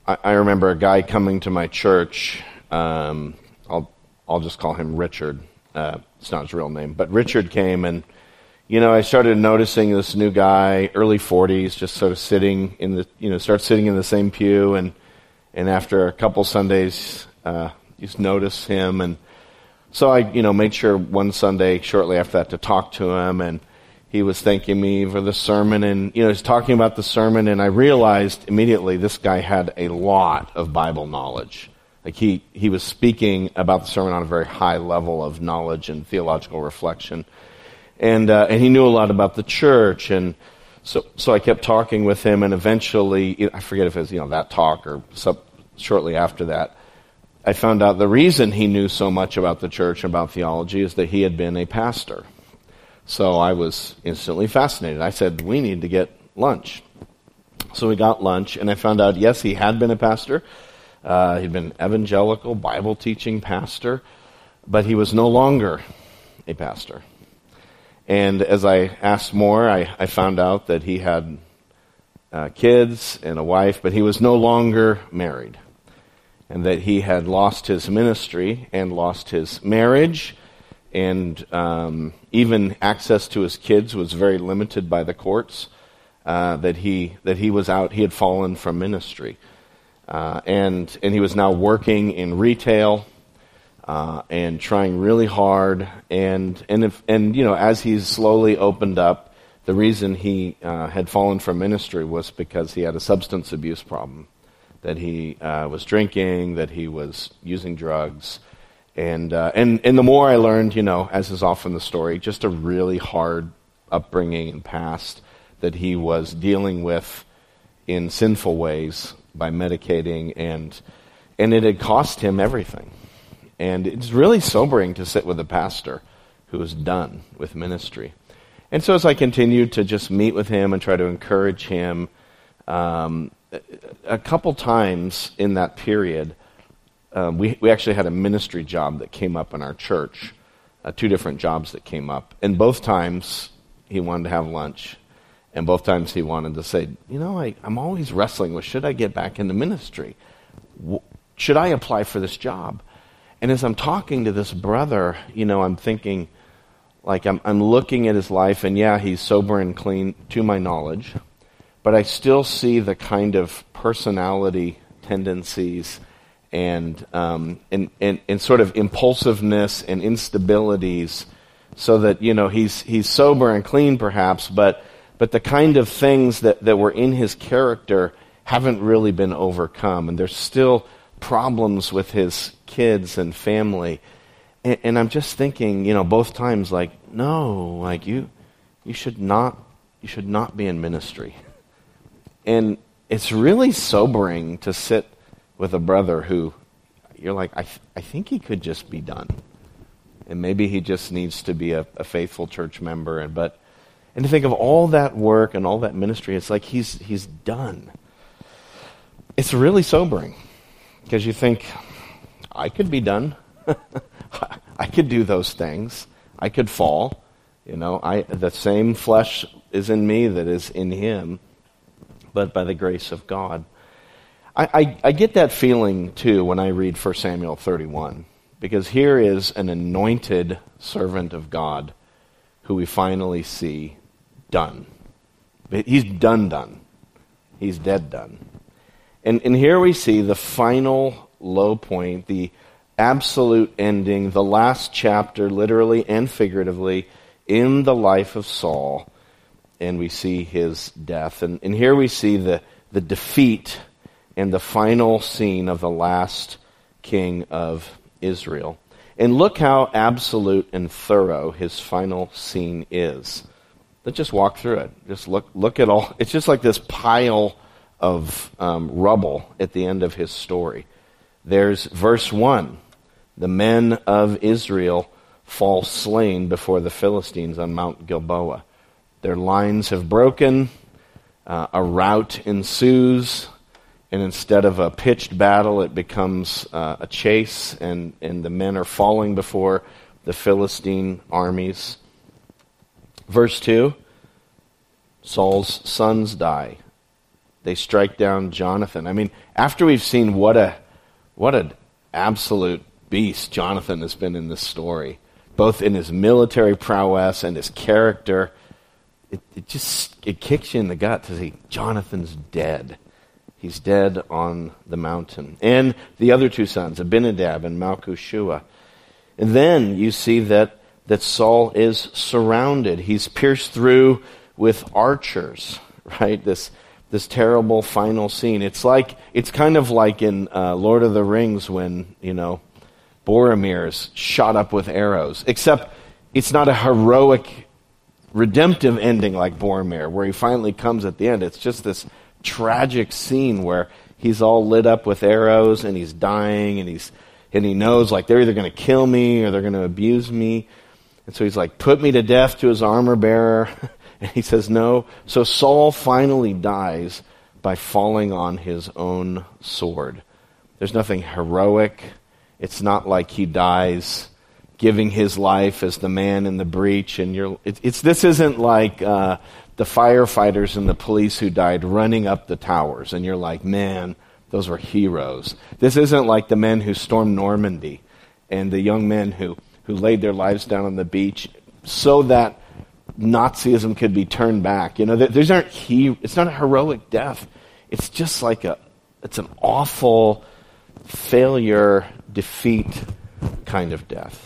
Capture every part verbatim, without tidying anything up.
I, I remember a guy coming to my church. Um, I'll I'll just call him Richard. Uh, it's not his real name, but Richard came, and you know, I started noticing this new guy, early forties, just sort of sitting in the, you know, start sitting in the same pew, and and after a couple Sundays, uh, just notice him, and so I, you know, made sure one Sunday shortly after that to talk to him, and he was thanking me for the sermon, and you know, he's talking about the sermon, and I realized immediately this guy had a lot of Bible knowledge. Like he he was speaking about the sermon on a very high level of knowledge and theological reflection. And uh, and he knew a lot about the church, and so so I kept talking with him, and eventually, I forget if it was, you know, that talk or some, shortly after that, I found out the reason he knew so much about the church and about theology is that he had been a pastor. So I was instantly fascinated. I said, we need to get lunch. So we got lunch, and I found out, yes, he had been a pastor. Uh, he'd been an evangelical, Bible-teaching pastor, but he was no longer a pastor. And as I asked more, I, I found out that he had uh, kids and a wife, but he was no longer married. And that he had lost his ministry and lost his marriage, and um, even access to his kids was very limited by the courts, uh, that he that he was out, he had fallen from ministry. Uh, and and he was now working in retail, Uh, and trying really hard, and and if and you know, as he's slowly opened up, the reason he uh, had fallen from ministry was because he had a substance abuse problem, that he uh, was drinking, that he was using drugs, and uh, and and the more I learned, you know, as is often the story, just a really hard upbringing and past that he was dealing with in sinful ways by medicating, and and it had cost him everything. And it's really sobering to sit with a pastor who is done with ministry. And so as I continued to just meet with him and try to encourage him, um, a couple times in that period, uh, we, we actually had a ministry job that came up in our church, uh, two different jobs that came up. And both times he wanted to have lunch, and both times he wanted to say, you know, I, I'm always wrestling with, should I get back into ministry? W- should I apply for this job? And as I'm talking to this brother, you know, I'm thinking, like, I'm, I'm looking at his life, and yeah, he's sober and clean to my knowledge, but I still see the kind of personality tendencies and um, and, and and sort of impulsiveness and instabilities, so that, you know, he's he's sober and clean perhaps, but but the kind of things that, that were in his character haven't really been overcome, and there's still problems with his kids and family, and, and I'm just thinking, you know, both times, like, no, like you, you should not, you should not be in ministry. And it's really sobering to sit with a brother who, you're like, I, th- I think he could just be done, and maybe he just needs to be a, a faithful church member, and but, and to think of all that work and all that ministry, it's like he's he's done. It's really sobering. Because you think, I could be done. I could do those things. I could fall. You know, I the same flesh is in me that is in him, but by the grace of God. I, I, I get that feeling, too, when I read First Samuel thirty-one. Because here is an anointed servant of God who we finally see done. He's done done. He's dead done. And, and here we see the final low point, the absolute ending, the last chapter, literally and figuratively, in the life of Saul. And we see his death. And, and here we see the, the defeat and the final scene of the last king of Israel. And look how absolute and thorough his final scene is. Let's just walk through it. Just look, look at all. It's just like this pile of um, rubble at the end of his story. There's verse one. The men of Israel fall slain before the Philistines on Mount Gilboa. Their lines have broken. Uh, a rout ensues. And instead of a pitched battle, it becomes uh, a chase. And, and the men are falling before the Philistine armies. Verse two. Saul's sons die. they strike down Jonathan. I mean, after we've seen what a what an absolute beast Jonathan has been in this story, both in his military prowess and his character, it, it just it kicks you in the gut to see Jonathan's dead. He's dead on the mountain. And the other two sons, Abinadab and Malchishua. And then you see that, that Saul is surrounded. He's pierced through with archers, right? This this terrible final scene. It's like it's kind of like in uh, Lord of the Rings when, you know, Boromir's shot up with arrows. Except it's not a heroic, redemptive ending like Boromir, where he finally comes at the end. It's just this tragic scene where he's all lit up with arrows and he's dying and he's and he knows like they're either going to kill me or they're going to abuse me. And so he's like, put me to death to his armor bearer. And he says no. So Saul finally dies by falling on his own sword. There's nothing heroic. It's not like he dies giving his life as the man in the breach. And you're it, it's this isn't like uh the firefighters and the police who died running up the towers, and you're like, man, those were heroes. This isn't like the men who stormed Normandy and the young men who, who laid their lives down on the beach so that Nazism could be turned back. You know, these aren't he. It's not a heroic death. It's just like a, it's an awful failure, defeat kind of death.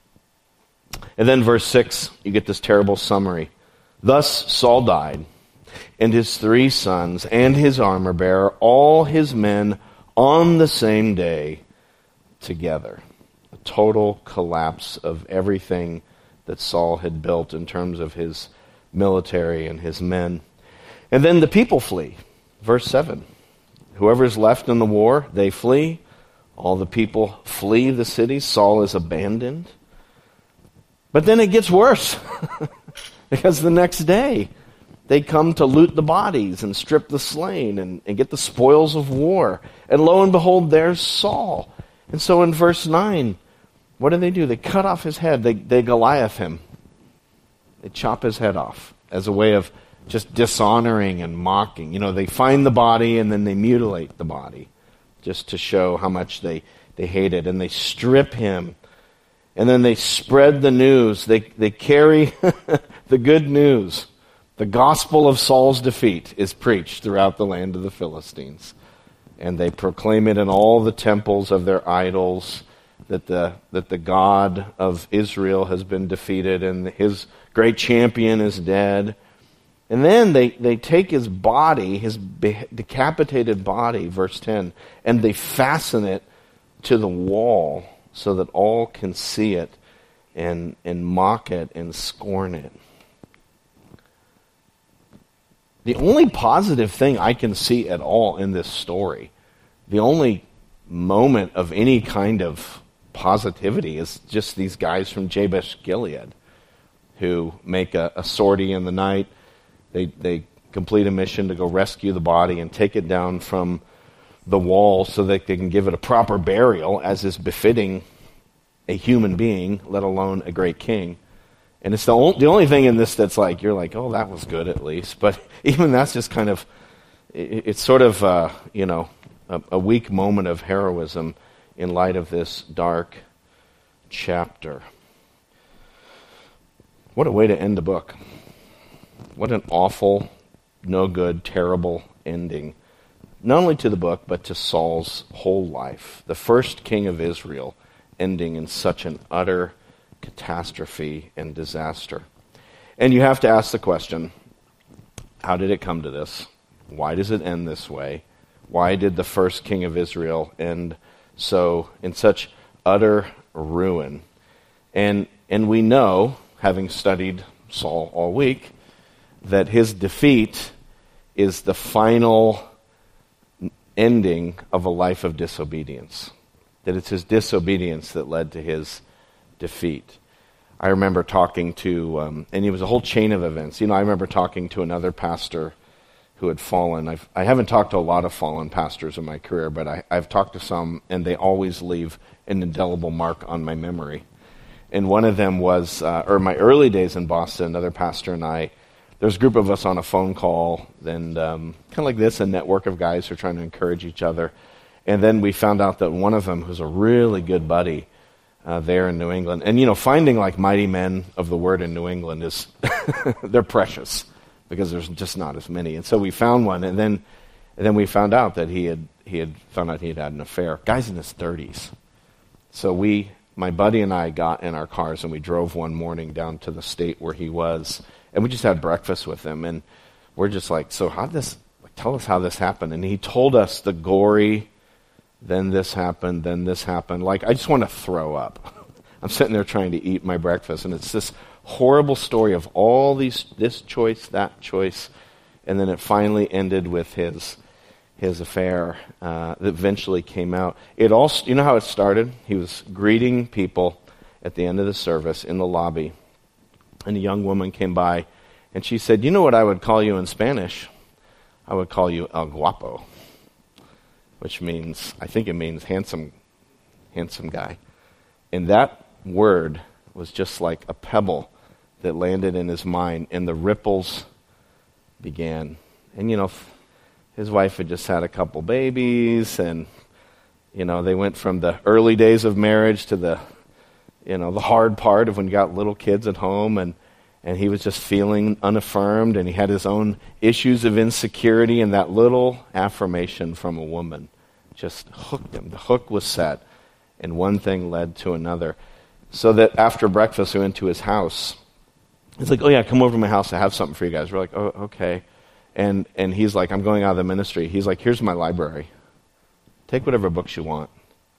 And then verse six, you get this terrible summary. Thus Saul died, and his three sons, and his armor-bearer, all his men, on the same day together. A total collapse of everything that Saul had built in terms of his military and his men. And then the people flee. Verse seven. Whoever's left in the war, they flee. All the people flee the city. Saul is abandoned. But then it gets worse. Because the next day, they come to loot the bodies and strip the slain and, and get the spoils of war. And lo and behold, there's Saul. And so in verse nine, what do they do? They cut off his head. They, they Goliath him. They chop his head off as a way of just dishonoring and mocking. You know, they find the body and then they mutilate the body just to show how much they, they hate it. And they strip him. And then they spread the news. They they carry the good news. The gospel of Saul's defeat is preached throughout the land of the Philistines. And they proclaim it in all the temples of their idols, that the that the God of Israel has been defeated and his great champion is dead. And then they, they take his body, his decapitated body, verse ten, and they fasten it to the wall, so that all can see it and and mock it and scorn it. The only positive thing I can see at all in this story, the only moment of any kind of positivity is just these guys from Jabesh Gilead who make a, a sortie in the night. They they complete a mission to go rescue the body and take it down from the wall so that they can give it a proper burial as is befitting a human being, let alone a great king. And it's the, o- the only thing in this that's like, you're like, oh, that was good at least. But even that's just kind of, it, it's sort of, uh, you know, a, a weak moment of heroism in light of this dark chapter. What a way to end the book. What an awful, no good, terrible ending. Not only to the book, but to Saul's whole life. The first king of Israel ending in such an utter catastrophe and disaster. And you have to ask the question, how did it come to this? Why does it end this way? Why did the first king of Israel end so in such utter ruin? And and we know, having studied Saul all week, that his defeat is the final ending of a life of disobedience. That it's his disobedience that led to his defeat. I remember talking to, um, and it was a whole chain of events. You know, I remember talking to another pastor who had fallen. I've, I haven't talked to a lot of fallen pastors in my career, but I, I've talked to some, and they always leave an indelible mark on my memory. And one of them was, uh, or my early days in Boston, another pastor and I there's a group of us on a phone call, and um, kind of like this, a network of guys who are trying to encourage each other. And then we found out that one of them, who's a really good buddy uh, there in New England, and you know, finding like mighty men of the word in New England is, they're precious, because there's just not as many. And so we found one, and then and then we found out that he had he had found out he had had an affair. Guy's in his thirties. So we, my buddy and I got in our cars, and we drove one morning down to the state where he was. And we just had breakfast with him, and we're just like, so how this, like, tell us how this happened. And he told us the gory, then this happened, then this happened. Like, I just want to throw up. I'm sitting there trying to eat my breakfast, and it's this horrible story of all these, this choice, that choice, and then it finally ended with his his affair uh, that eventually came out. It all, you know how it started? He was greeting people at the end of the service in the lobby. And a young woman came by, and she said, you know what I would call you in Spanish? I would call you El Guapo, which means, I think it means handsome, handsome guy. And that word was just like a pebble that landed in his mind, and the ripples began. And, you know, his wife had just had a couple babies, and, you know, they went from the early days of marriage to the you know, the hard part of when you got little kids at home, and, and he was just feeling unaffirmed, and he had his own issues of insecurity, and that little affirmation from a woman just hooked him. The hook was set, and one thing led to another. So that after breakfast, we went to his house. He's like, oh yeah, come over to my house, I have something for you guys. We're like, oh, okay. And, and he's like, I'm going out of the ministry. He's like, here's my library. Take whatever books you want.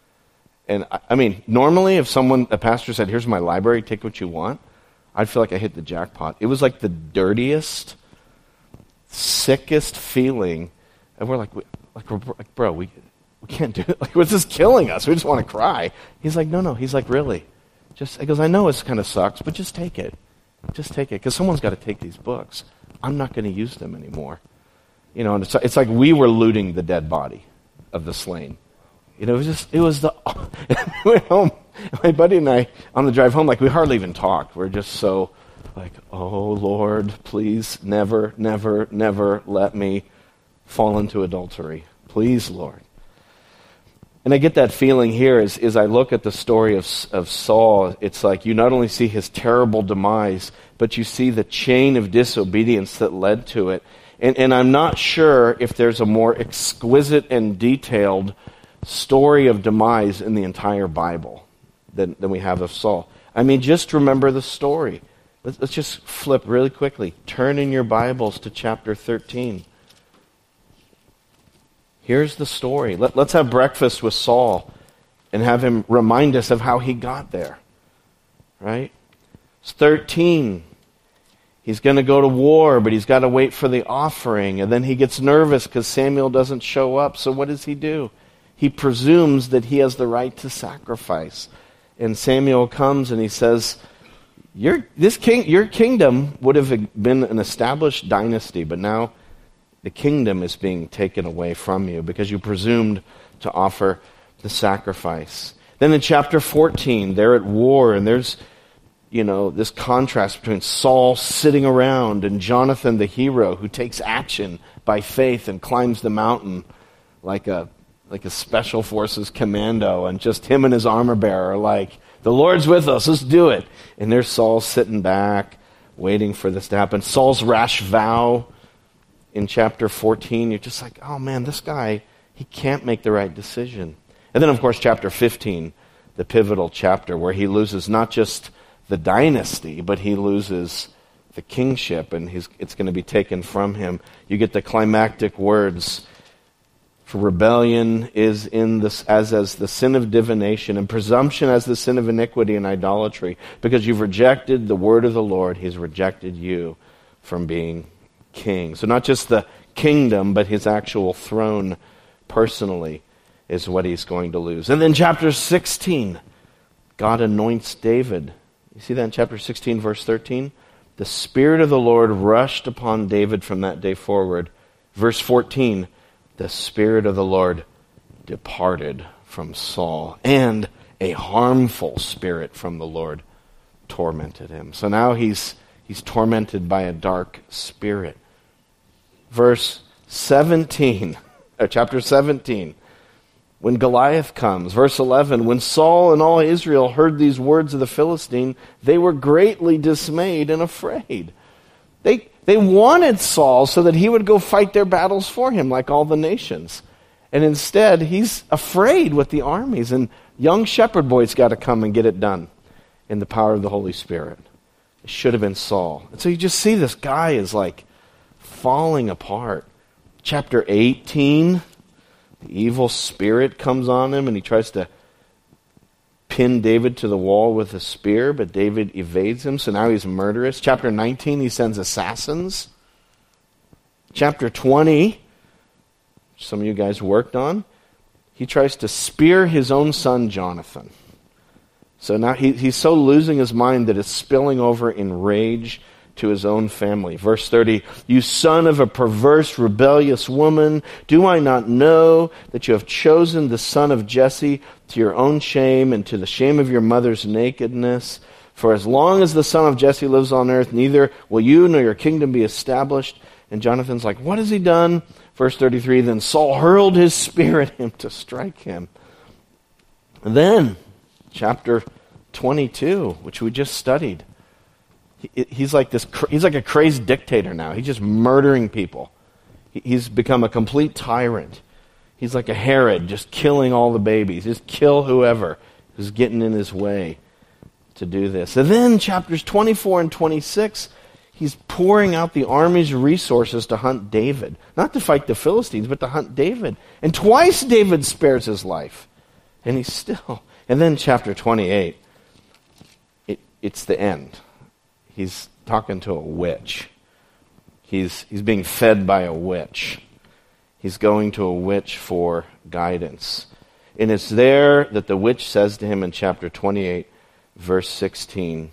And I, I mean, normally if someone, a pastor said, here's my library, take what you want, I'd feel like I hit the jackpot. It was like the dirtiest, sickest feeling. And we're like, like, we're, like bro, we we can't do it. Like, what's this killing us? We just want to cry. He's like, no, no. He's like, really? Just, he goes, I know it kind of sucks, but just take it. Just take it. Because someone's got to take these books. I'm not going to use them anymore. You know, and it's, it's like we were looting the dead body of the slain. You know, it was just, it was the, we went home, my buddy and I, on the drive home, like, we hardly even talked. We're just so, like, oh, Lord, please never, never, never let me fall into adultery. Please, Lord. And I get that feeling here as, as I look at the story of, of Saul. It's like you not only see his terrible demise, but you see the chain of disobedience that led to it. And, and I'm not sure if there's a more exquisite and detailed story of demise in the entire Bible than, than we have of Saul. I mean, just remember the story. Let's, let's just flip really quickly. Turn in your Bibles to chapter thirteen. Here's the story. Let, let's have breakfast with Saul and have him remind us of how he got there. Right? It's thirteen. He's going to go to war, but he's got to wait for the offering. And then he gets nervous because Samuel doesn't show up. So what does he do? He presumes that he has the right to sacrifice. And Samuel comes and he says, your, this king, your kingdom would have been an established dynasty, but now the kingdom is being taken away from you because you presumed to offer the sacrifice. Then in chapter fourteen, they're at war, and there's, you know, this contrast between Saul sitting around and Jonathan, the hero, who takes action by faith and climbs the mountain like a like a special forces commando, and just him and his armor bearer are like, the Lord's with us, let's do it. And there's Saul sitting back, waiting for this to happen. Saul's rash vow in chapter fourteen, you're just like, oh man, this guy, he can't make the right decision. And then, of course, chapter fifteen, the pivotal chapter where he loses not just the dynasty, but he loses the kingship, and he's, it's going to be taken from him. You get the climactic words, for rebellion is in this as as the sin of divination, and presumption as the sin of iniquity and idolatry. Because you've rejected the word of the Lord, he's rejected you from being king. So not just the kingdom, but his actual throne personally is what he's going to lose. And then chapter sixteen, God anoints David. You see that in chapter sixteen, verse thirteen? The Spirit of the Lord rushed upon David from that day forward. Verse fourteen, the Spirit of the Lord departed from Saul, and a harmful spirit from the Lord tormented him. So now he's He's tormented by a dark spirit. Verse seventeen, or chapter seventeen, when Goliath comes. Verse eleven, when Saul and all Israel heard these words of the Philistine, they were greatly dismayed and afraid. They, they wanted Saul so that he would go fight their battles for him like all the nations. And instead, he's afraid with the armies, and young shepherd boys got to come and get it done in the power of the Holy Spirit. It should have been Saul. And so you just see this guy is like falling apart. Chapter eighteen, the evil spirit comes on him and he tries to pin David to the wall with a spear, but David evades him, so now he's murderous. Chapter nineteen, he sends assassins. Chapter twenty, which some of you guys worked on, he tries to spear his own son Jonathan. So now he, he's so losing his mind that it's spilling over in rage to his own family. Verse thirty, you son of a perverse, rebellious woman, do I not know that you have chosen the son of Jesse to your own shame and to the shame of your mother's nakedness? For as long as the son of Jesse lives on earth, neither will you nor your kingdom be established. And Jonathan's like, what has he done? Verse thirty-three, then Saul hurled his spear at him to strike him. And then, chapter twenty-two, which we just studied, he, he's like this. He's like a crazed dictator now. He's just murdering people. He, he's become a complete tyrant. He's like a Herod, just killing all the babies. Just kill whoever who's getting in his way to do this. And then chapters twenty-four and twenty-six, he's pouring out the army's resources to hunt David. Not to fight the Philistines, but to hunt David. And twice David spares his life. And he's still... And then chapter twenty-eight, it, it's the end. He's talking to a witch. He's, he's being fed by a witch. He's going to a witch for guidance. And it's there that the witch says to him in chapter twenty-eight, verse sixteen,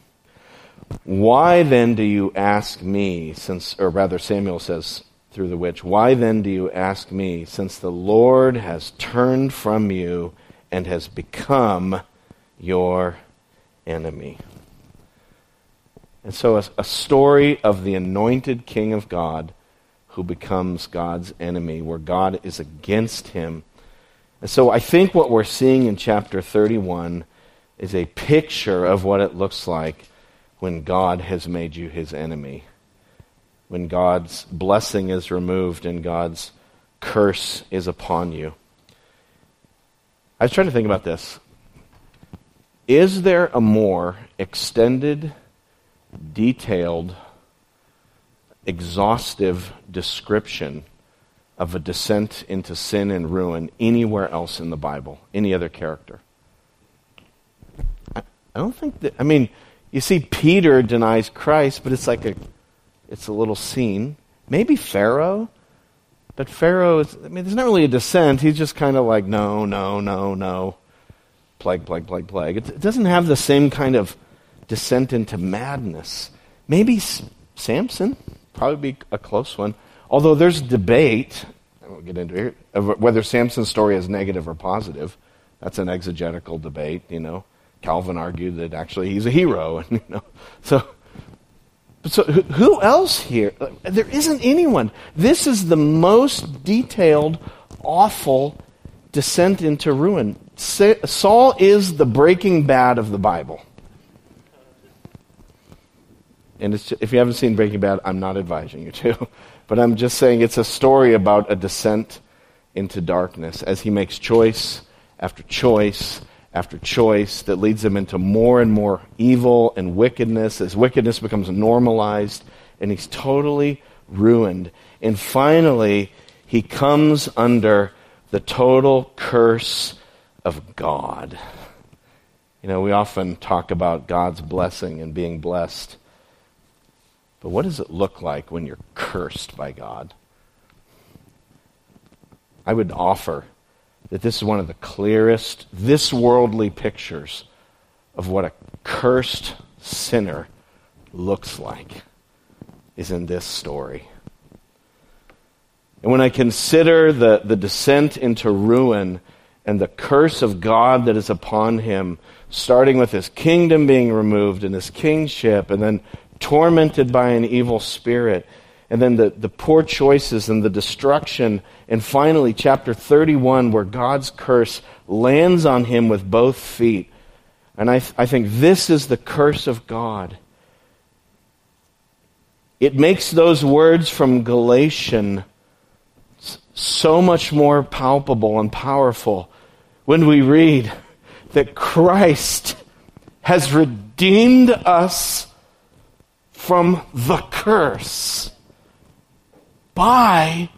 why then do you ask me, since, or rather Samuel says through the witch, why then do you ask me, since the Lord has turned from you and has become your enemy? And so a, a story of the anointed King of God who becomes God's enemy, where God is against him. And so I think what we're seeing in chapter thirty-one is a picture of what it looks like when God has made you his enemy. When God's blessing is removed and God's curse is upon you. I was trying to think about this. Is there a more extended, detailed, exhaustive description of a descent into sin and ruin anywhere else in the Bible? Any other character? I, I don't think that, I mean, you see Peter denies Christ, but it's like a, it's a little scene. Maybe Pharaoh, but Pharaoh is, I mean, there's not really a descent. He's just kind of like, no, no, no, no. Plague, plague, plague, plague. It, it doesn't have the same kind of descent into madness. Maybe S- Samson, probably be a close one. Although there's debate, I won't get into it here, of whether Samson's story is negative or positive. That's an exegetical debate, you know. Calvin argued that actually he's a hero, and you know, so. So who else here? There isn't anyone. This is the most detailed, awful descent into ruin. Saul is the Breaking Bad of the Bible. And it's just, if you haven't seen Breaking Bad, I'm not advising you to. But I'm just saying it's a story about a descent into darkness as he makes choice after choice after choice that leads him into more and more evil and wickedness as wickedness becomes normalized, and he's totally ruined. And finally, he comes under the total curse of God. You know, we often talk about God's blessing and being blessed. But what does it look like when you're cursed by God? I would offer that this is one of the clearest, this worldly pictures of what a cursed sinner looks like is in this story. And when I consider the, the descent into ruin and the curse of God that is upon him, starting with his kingdom being removed and his kingship, and then tormented by an evil spirit. And then the, the poor choices and the destruction. And finally, chapter thirty-one, where God's curse lands on him with both feet. And I, th- I think this is the curse of God. It makes those words from Galatians so much more palpable and powerful when we read that Christ has redeemed us from the curse by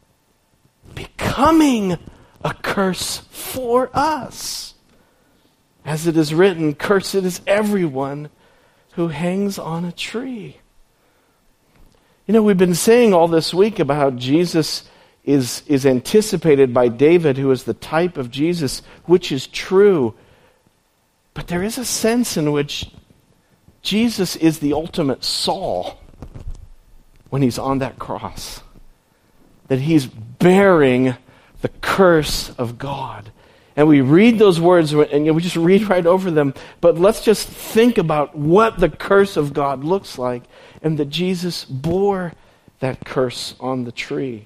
becoming a curse for us. As it is written, cursed is everyone who hangs on a tree. You know, we've been saying all this week about how Jesus is, is anticipated by David, who is the type of Jesus, which is true. But there is a sense in which Jesus is the ultimate Saul when he's on that cross. That he's bearing the curse of God. And we read those words and we just read right over them. But let's just think about what the curse of God looks like. And that Jesus bore that curse on the tree.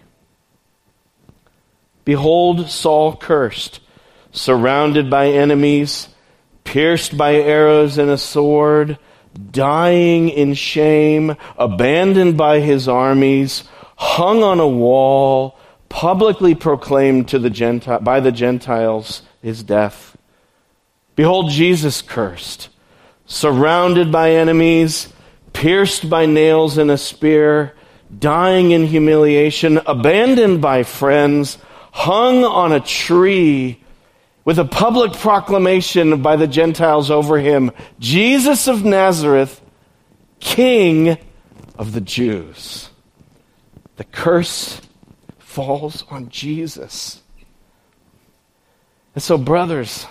Behold, Saul cursed, surrounded by enemies, pierced by arrows and a sword, dying in shame, abandoned by his armies, hung on a wall, publicly proclaimed to the Gentile, by the Gentiles his death. Behold, Jesus cursed, surrounded by enemies, pierced by nails and a spear, dying in humiliation, abandoned by friends, hung on a tree, with a public proclamation by the Gentiles over him, Jesus of Nazareth, King of the Jews. The curse falls on Jesus. And so, brothers,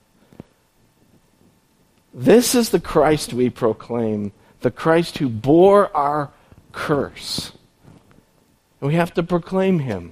this is the Christ we proclaim, the Christ who bore our curse. And we have to proclaim him.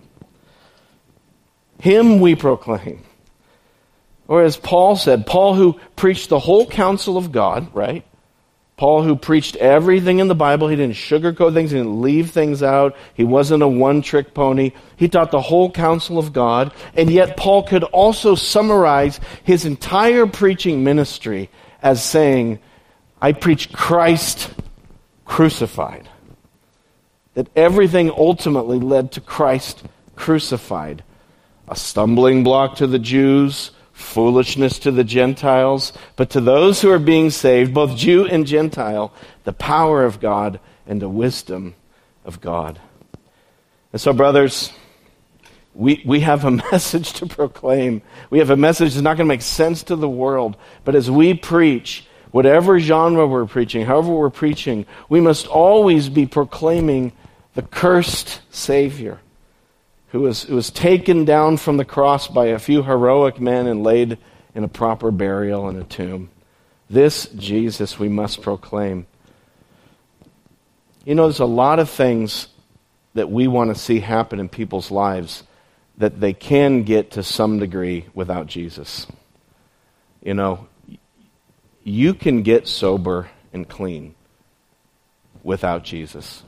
Him we proclaim. Or as Paul said, Paul who preached the whole counsel of God, right? Paul who preached everything in the Bible. He didn't sugarcoat things. He didn't leave things out. He wasn't a one-trick pony. He taught the whole counsel of God. And yet Paul could also summarize his entire preaching ministry as saying, I preach Christ crucified. That everything ultimately led to Christ crucified. A stumbling block to the Jews, foolishness to the Gentiles, but to those who are being saved, both Jew and Gentile, the power of God and the wisdom of God. And so, brothers, we, we have a message to proclaim. We have a message that's not going to make sense to the world, but as we preach, whatever genre we're preaching, however we're preaching, we must always be proclaiming the cursed Savior, who was, who was taken down from the cross by a few heroic men and laid in a proper burial in a tomb. This Jesus we must proclaim. You know, there's a lot of things that we want to see happen in people's lives that they can get to some degree without Jesus. You know, you can get sober and clean without Jesus.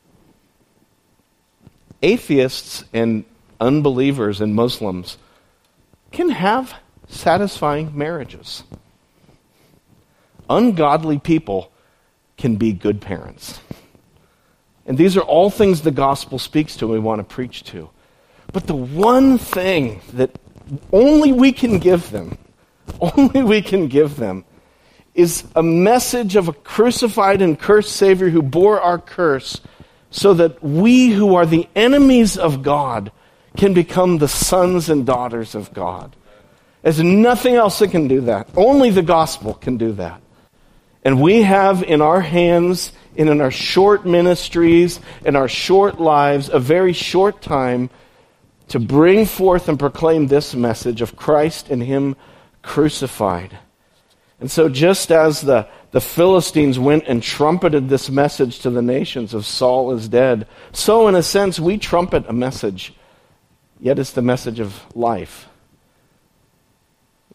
Atheists and unbelievers and Muslims can have satisfying marriages. Ungodly people can be good parents. And these are all things the gospel speaks to and we want to preach to. But the one thing that only we can give them, only we can give them, is a message of a crucified and cursed Savior who bore our curse, so that we who are the enemies of God can become the sons and daughters of God. There's nothing else that can do that. Only the gospel can do that. And we have in our hands, and in our short ministries, in our short lives, a very short time to bring forth and proclaim this message of Christ and Him crucified. And so just as the, the Philistines went and trumpeted this message to the nations of Saul is dead, so in a sense we trumpet a message, yet it's the message of life.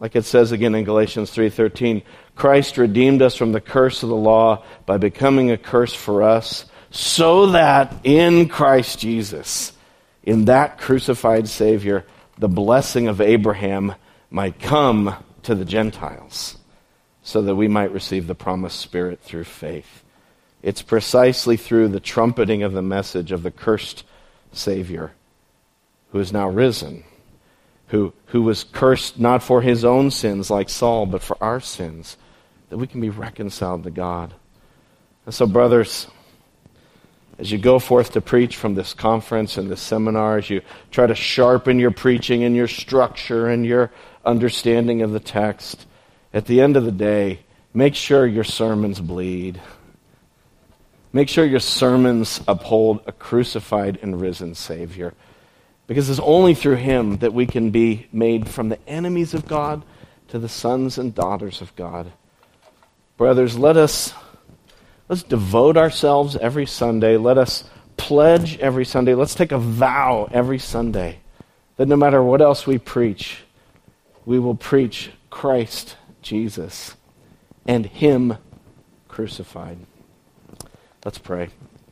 Like it says again in Galatians three thirteen, Christ redeemed us from the curse of the law by becoming a curse for us, so that in Christ Jesus, in that crucified Savior, the blessing of Abraham might come to the Gentiles, so that we might receive the promised Spirit through faith. It's precisely through the trumpeting of the message of the cursed Savior, who is now risen, who, who was cursed not for his own sins like Saul, but for our sins, that we can be reconciled to God. And so, brothers, as you go forth to preach from this conference and this seminar, as you try to sharpen your preaching and your structure and your understanding of the text, at the end of the day, make sure your sermons bleed. Make sure your sermons uphold a crucified and risen Savior. Because it's only through him that we can be made from the enemies of God to the sons and daughters of God. Brothers, let us let's devote ourselves every Sunday. Let us pledge every Sunday. Let's take a vow every Sunday that no matter what else we preach, we will preach Christ Jesus and him crucified. Let's pray.